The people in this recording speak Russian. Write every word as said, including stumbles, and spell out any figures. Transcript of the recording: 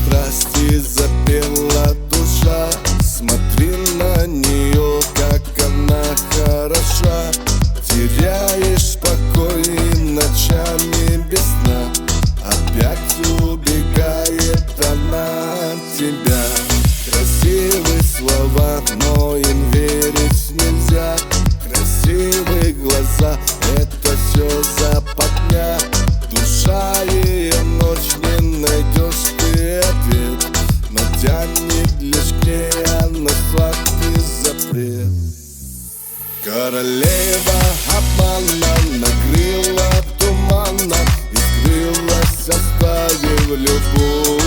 страсти запела душа. Смотри на нее, как она хороша. Теряешь покой ночами без сна. Опять убегает она от тебя. Красивые слова, но им верить нельзя. Красивые глаза, это все западня. Душа ее ночь, не найдешь ты ответ. Но тянет лишь к ней, она сладкий запрет. Королева обмана накрыла туманом и скрылась, оставив любовь.